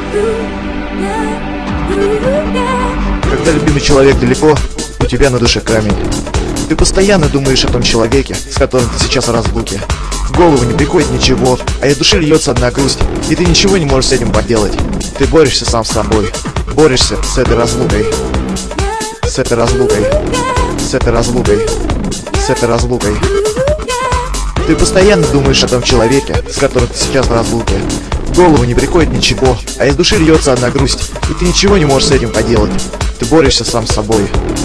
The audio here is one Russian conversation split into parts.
Когда любимый человек далеко, у тебя на душе камень. Ты постоянно думаешь о том человеке, с которым ты сейчас в разлуке. В голову не приходит ничего, а из души льется одна грусть, и ты ничего не можешь с этим поделать. Ты борешься сам с собой, борешься с этой разлукой. С этой разлукой. С этой разлукой. С этой разлукой. Ты постоянно думаешь о том человеке, с которым ты сейчас в разлуке. В голову не приходит ничего, а из души льется одна грусть, и ты ничего не можешь с этим поделать. Ты борешься сам с собой.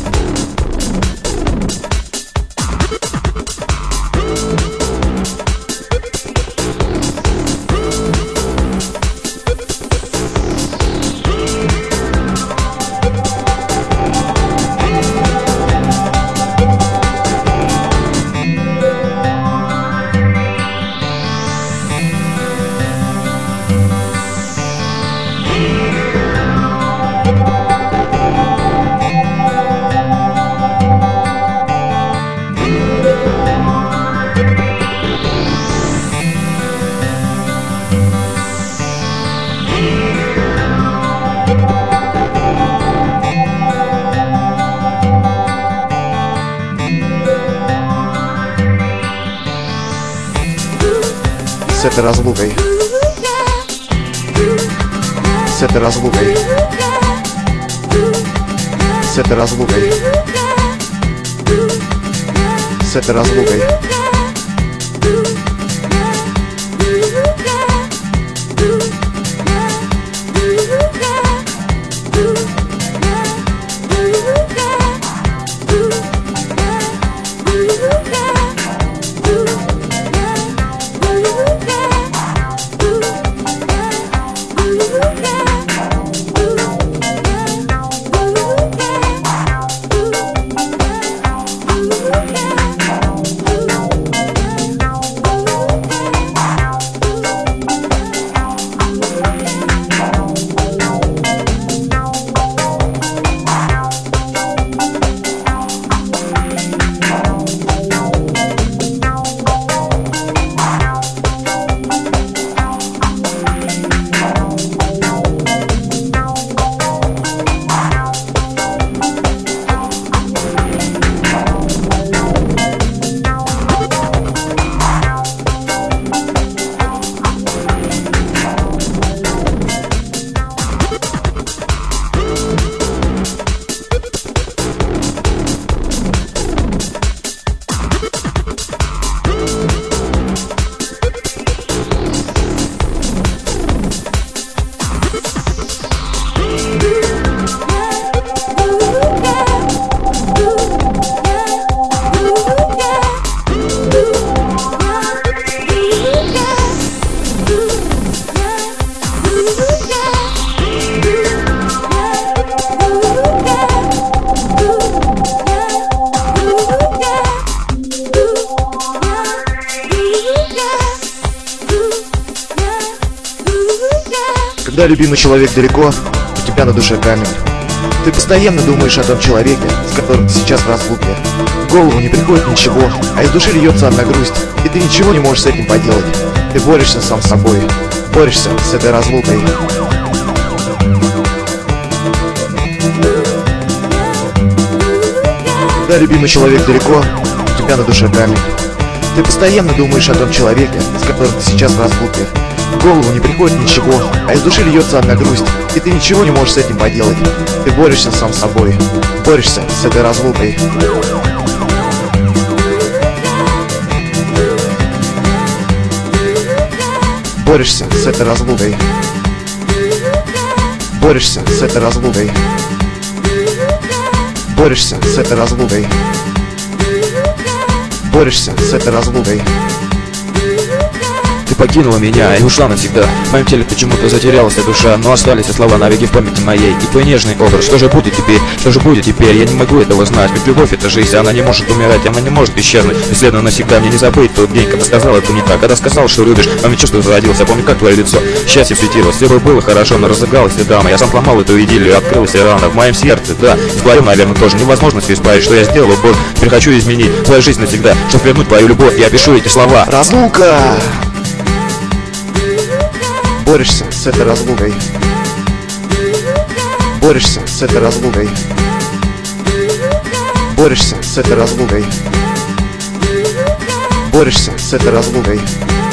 С этой разлукой. С этой разлукой. С этой разлукой. С этой разлукой. Когда любимый человек далеко, у тебя на душе камень. Ты постоянно думаешь о том человеке, с которым ты сейчас в разлуке. В голову не приходит ничего, а из души льется одна грусть, и ты ничего не можешь с этим поделать. Ты борешься сам с собой, борешься с этой разлукой. Когда любимый человек далеко, у тебя на душе камень. Ты постоянно думаешь о том человеке, с которым ты сейчас в разлуке. В голову не приходит ничего, а из души льется одна грусть, и ты ничего не можешь с этим поделать. Ты борешься сам с собой, борешься с этой разлукой. Борешься с этой разлукой. Борешься с этой разлукой. Борешься с этой разлукой. Борешься с этой разлукой. Ты покинула меня и ушла навсегда. В моем теле почему-то затерялась душа, но остались слова навеки в памяти моей. И твой нежный образ, что же будет теперь? Что же будет теперь? Я не могу этого знать, ведь любовь это жизнь, она не может умирать, она не может исчезнуть. Бесследно навсегда мне не забыть тот день, когда сказала ты не так. Когда сказал, что любишь, а мне чувство зародилось. Я помню, как твое лицо счастье светилось. Все было хорошо, но разыгралась ли драма. Я сам сломал эту идиллию, открылась рана в моем сердце, да. И в твоем, наверное, тоже невозможно все исправить, что я сделал, Боже. Теперь хочу изменить твою жизнь навсегда, чтобы вернуть твою любовь. Я пишу эти слова. Разлука! Борешься с этой разлукой. Борешься с этой разлукой. Борешься с этой разлукой. Борешься с этой разлукой.